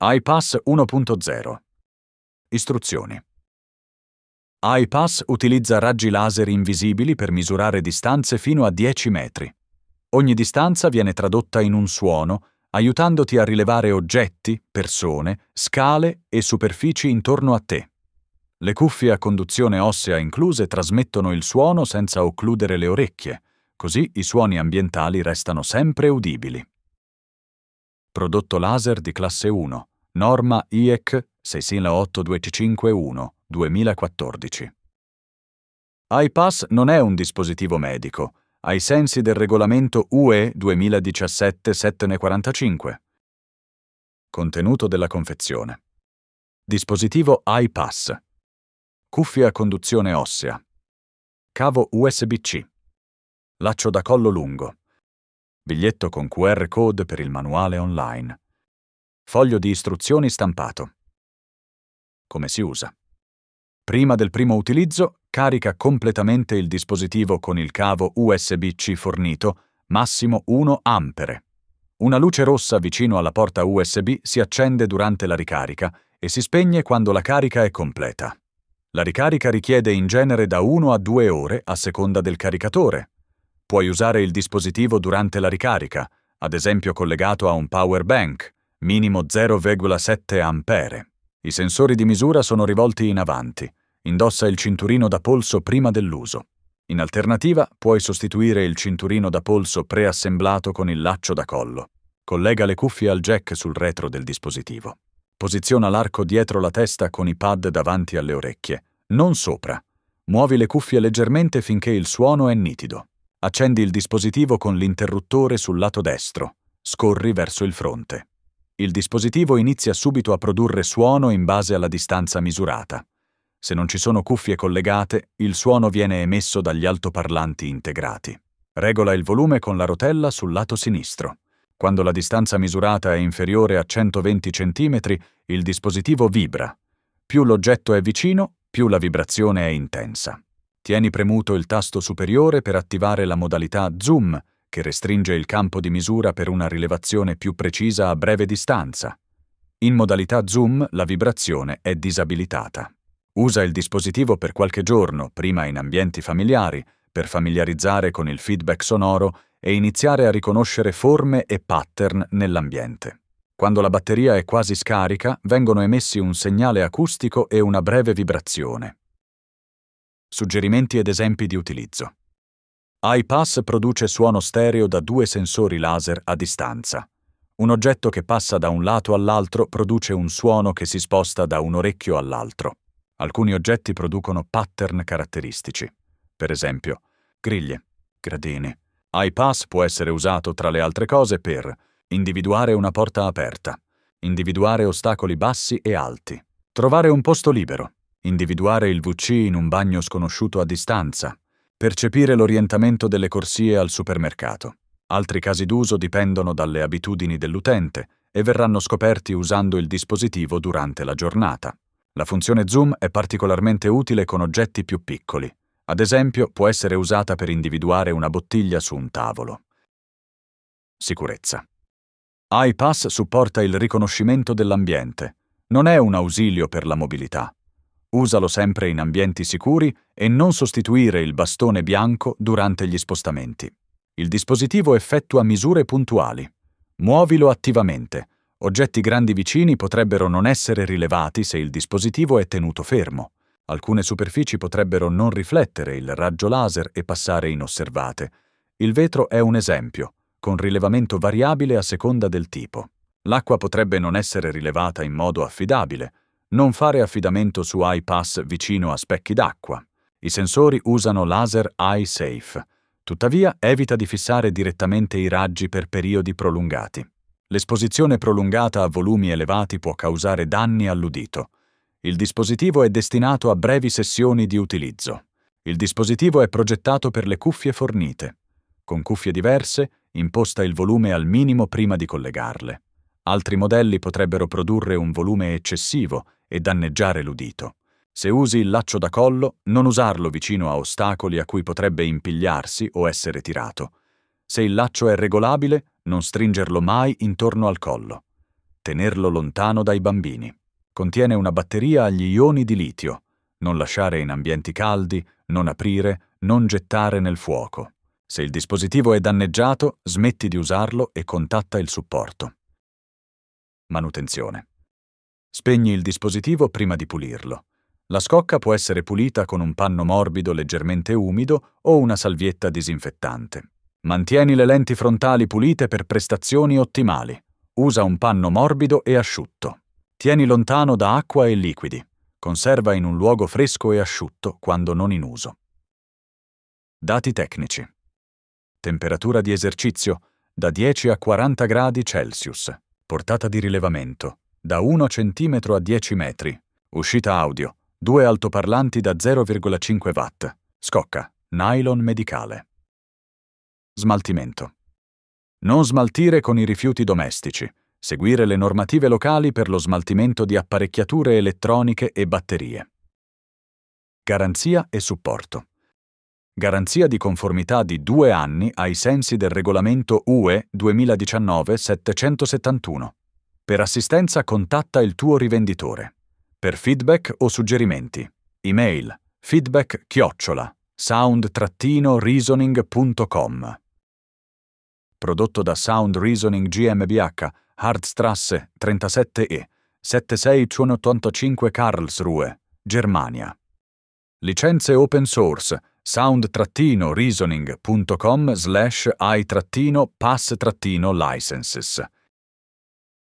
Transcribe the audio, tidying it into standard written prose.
iPass 1.0. Istruzioni. iPass utilizza raggi laser invisibili per misurare distanze fino a 10 metri. Ogni distanza viene tradotta in un suono, aiutandoti a rilevare oggetti, persone, scale e superfici intorno a te. Le cuffie a conduzione ossea incluse trasmettono il suono senza occludere le orecchie, così i suoni ambientali restano sempre udibili. Prodotto laser di classe 1, norma IEC 68251, 2014. iPass non è un dispositivo medico, ai sensi del regolamento UE 2017/745. Contenuto della confezione. Dispositivo iPass. Cuffia a conduzione ossea. Cavo USB-C. Laccio da collo lungo. Biglietto con QR code per il manuale online. Foglio di istruzioni stampato. Come si usa? Prima del primo utilizzo, carica completamente il dispositivo con il cavo USB-C fornito, massimo 1 ampere. Una luce rossa vicino alla porta USB si accende durante la ricarica e si spegne quando la carica è completa. La ricarica richiede in genere da 1 a 2 ore a seconda del caricatore. Puoi usare il dispositivo durante la ricarica, ad esempio collegato a un power bank, minimo 0,7 ampere. I sensori di misura sono rivolti in avanti. Indossa il cinturino da polso prima dell'uso. In alternativa, puoi sostituire il cinturino da polso preassemblato con il laccio da collo. Collega le cuffie al jack sul retro del dispositivo. Posiziona l'arco dietro la testa con i pad davanti alle orecchie, non sopra. Muovi le cuffie leggermente finché il suono è nitido. Accendi il dispositivo con l'interruttore sul lato destro. Scorri verso il fronte. Il dispositivo inizia subito a produrre suono in base alla distanza misurata. Se non ci sono cuffie collegate, il suono viene emesso dagli altoparlanti integrati. Regola il volume con la rotella sul lato sinistro. Quando la distanza misurata è inferiore a 120 cm, il dispositivo vibra. Più l'oggetto è vicino, più la vibrazione è intensa. Tieni premuto il tasto superiore per attivare la modalità Zoom, che restringe il campo di misura per una rilevazione più precisa a breve distanza. In modalità Zoom la vibrazione è disabilitata. Usa il dispositivo per qualche giorno, prima in ambienti familiari, per familiarizzare con il feedback sonoro e iniziare a riconoscere forme e pattern nell'ambiente. Quando la batteria è quasi scarica, vengono emessi un segnale acustico e una breve vibrazione. Suggerimenti ed esempi di utilizzo. iPass produce suono stereo da 2 sensori laser a distanza. Un oggetto che passa da un lato all'altro produce un suono che si sposta da un orecchio all'altro. Alcuni oggetti producono pattern caratteristici. Per esempio, griglie, gradini. iPass può essere usato, tra le altre cose, per individuare una porta aperta, individuare ostacoli bassi e alti, trovare un posto libero, individuare il VC in un bagno sconosciuto a distanza, percepire l'orientamento delle corsie al supermercato. Altri casi d'uso dipendono dalle abitudini dell'utente e verranno scoperti usando il dispositivo durante la giornata. La funzione Zoom è particolarmente utile con oggetti più piccoli. Ad esempio, può essere usata per individuare una bottiglia su un tavolo. Sicurezza. iPass supporta il riconoscimento dell'ambiente. Non è un ausilio per la mobilità. Usalo sempre in ambienti sicuri e non sostituire il bastone bianco durante gli spostamenti. Il dispositivo effettua misure puntuali. Muovilo attivamente. Oggetti grandi vicini potrebbero non essere rilevati se il dispositivo è tenuto fermo. Alcune superfici potrebbero non riflettere il raggio laser e passare inosservate. Il vetro è un esempio, con rilevamento variabile a seconda del tipo. L'acqua potrebbe non essere rilevata in modo affidabile. Non fare affidamento su iPass vicino a specchi d'acqua. I sensori usano laser eye safe. Tuttavia, evita di fissare direttamente i raggi per periodi prolungati. L'esposizione prolungata a volumi elevati può causare danni all'udito. Il dispositivo è destinato a brevi sessioni di utilizzo. Il dispositivo è progettato per le cuffie fornite. Con cuffie diverse, imposta il volume al minimo prima di collegarle. Altri modelli potrebbero produrre un volume eccessivo e danneggiare l'udito. Se usi il laccio da collo, non usarlo vicino a ostacoli a cui potrebbe impigliarsi o essere tirato. Se il laccio è regolabile, non stringerlo mai intorno al collo. Tenerlo lontano dai bambini. Contiene una batteria agli ioni di litio. Non lasciare in ambienti caldi, non aprire, non gettare nel fuoco. Se il dispositivo è danneggiato, smetti di usarlo e contatta il supporto. Manutenzione. Spegni il dispositivo prima di pulirlo. La scocca può essere pulita con un panno morbido leggermente umido o una salvietta disinfettante. Mantieni le lenti frontali pulite per prestazioni ottimali. Usa un panno morbido e asciutto. Tieni lontano da acqua e liquidi. Conserva in un luogo fresco e asciutto quando non in uso. Dati tecnici. Temperatura di esercizio da 10 a 40 gradi Celsius. Portata di rilevamento da 1 cm a 10 metri. Uscita audio 2 altoparlanti da 0,5 watt. Scocca nylon medicale. Smaltimento. Non smaltire con i rifiuti domestici. Seguire le normative locali per lo smaltimento di apparecchiature elettroniche e batterie. Garanzia e supporto. Garanzia di conformità di 2 anni ai sensi del regolamento UE 2019-771. Per assistenza contatta il tuo rivenditore. Per feedback o suggerimenti. Email feedback@sound-reasoning.com. Prodotto da Sound Reasoning GmbH, Hardstrasse 37E, 76185 Karlsruhe, Germania. Licenze open source sound-reasoning.com/i-pass-licenses